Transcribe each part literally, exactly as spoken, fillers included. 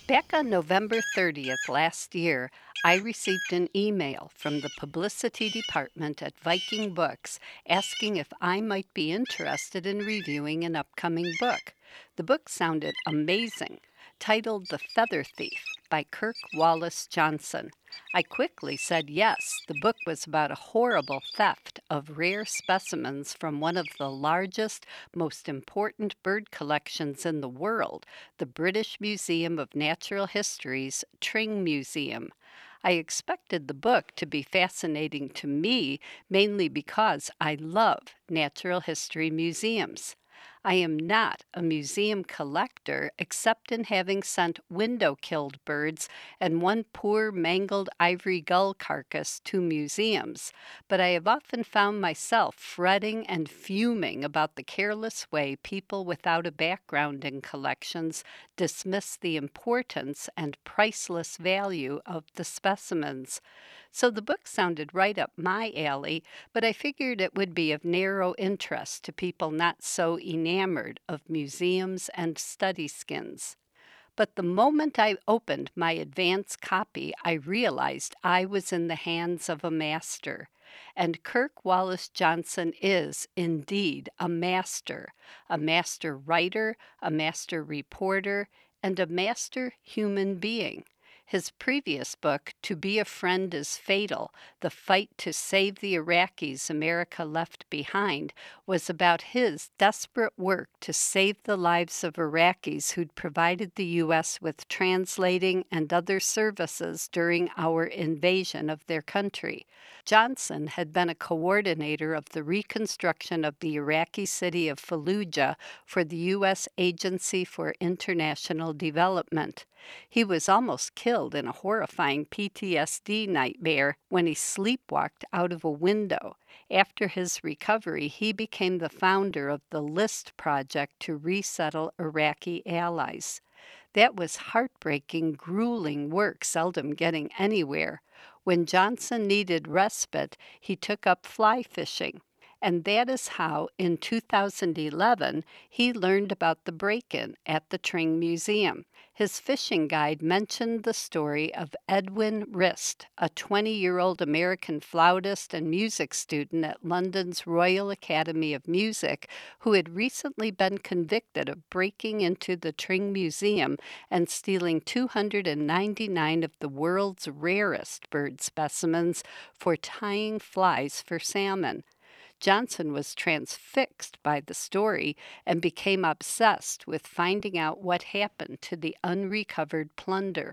Back on November thirtieth last year, I received an email from the publicity department at Viking Books asking if I might be interested in reviewing an upcoming book. The book sounded amazing, titled The Feather Thief by Kirk Wallace Johnson. I quickly said yes. The book was about a horrible theft of rare specimens from one of the largest, most important bird collections in the world, the British Museum of Natural History's Tring Museum. I expected the book to be fascinating to me, mainly because I love natural history museums. I am not a museum collector, except in having sent window-killed birds and one poor mangled ivory gull carcass to museums, but I have often found myself fretting and fuming about the careless way people without a background in collections dismiss the importance and priceless value of the specimens. So the book sounded right up my alley, but I figured it would be of narrow interest to people not so enamored of museums and study skins. But the moment I opened my advance copy, I realized I was in the hands of a master. And Kirk Wallace Johnson is, indeed, a master, a master writer, a master reporter, and a master human being. His previous book, To Be a Friend is Fatal, The Fight to Save the Iraqis America Left Behind, was about his desperate work to save the lives of Iraqis who'd provided the U S with translating and other services during our invasion of their country. Johnson had been a coordinator of the reconstruction of the Iraqi city of Fallujah for the U S Agency for International Development. He was almost killed in a horrifying P T S D nightmare when he sleepwalked out of a window. After his recovery, he became the founder of the LIST project to resettle Iraqi allies. That was heartbreaking, grueling work, seldom getting anywhere. When Johnson needed respite, he took up fly fishing. And that is how, in two thousand eleven, he learned about the break-in at the Tring Museum. His fishing guide mentioned the story of Edwin Rist, a twenty-year-old American flautist and music student at London's Royal Academy of Music, who had recently been convicted of breaking into the Tring Museum and stealing two hundred ninety-nine of the world's rarest bird specimens for tying flies for salmon. Johnson was transfixed by the story and became obsessed with finding out what happened to the unrecovered plunder.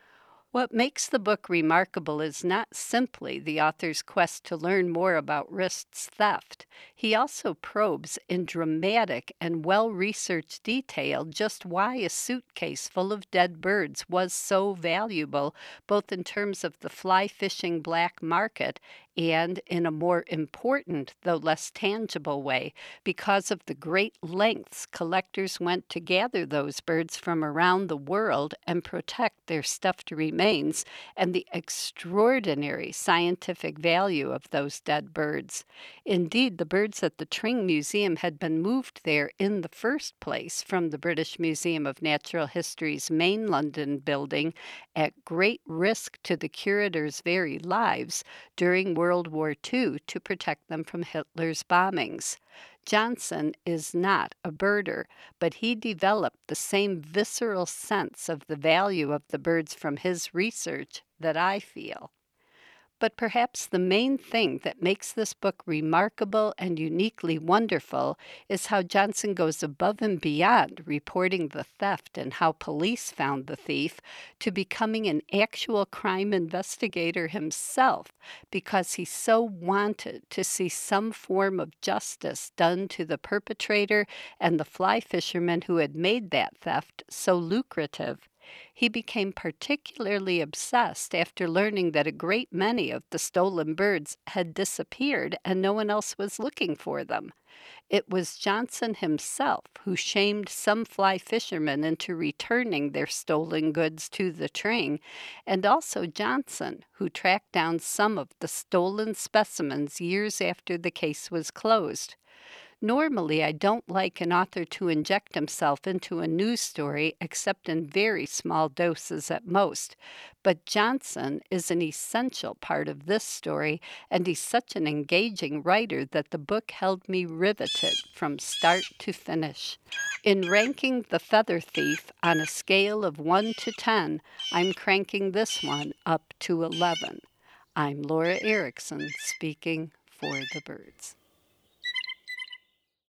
What makes the book remarkable is not simply the author's quest to learn more about Rist's theft. He also probes in dramatic and well-researched detail just why a suitcase full of dead birds was so valuable, both in terms of the fly fishing black market and, in a more important, though less tangible way, because of the great lengths collectors went to gather those birds from around the world and protect their stuffed remains, and the extraordinary scientific value of those dead birds. Indeed, the birds at the Tring Museum had been moved there in the first place from the British Museum of Natural History's main London building at great risk to the curators' very lives during World War Two to protect them from Hitler's bombings. Johnson is not a birder, but he developed the same visceral sense of the value of the birds from his research that I feel. But perhaps the main thing that makes this book remarkable and uniquely wonderful is how Johnson goes above and beyond reporting the theft and how police found the thief to becoming an actual crime investigator himself because he so wanted to see some form of justice done to the perpetrator and the fly fishermen who had made that theft so lucrative. He became particularly obsessed after learning that a great many of the stolen birds had disappeared and no one else was looking for them. It was Johnson himself who shamed some fly fishermen into returning their stolen goods to the Tring, and also Johnson who tracked down some of the stolen specimens years after the case was closed. Normally, I don't like an author to inject himself into a news story except in very small doses at most. But Johnson is an essential part of this story, and he's such an engaging writer that the book held me riveted from start to finish. In ranking The Feather Thief on a scale of one to ten, I'm cranking this one up to eleven. I'm Laura Erickson, speaking for the birds.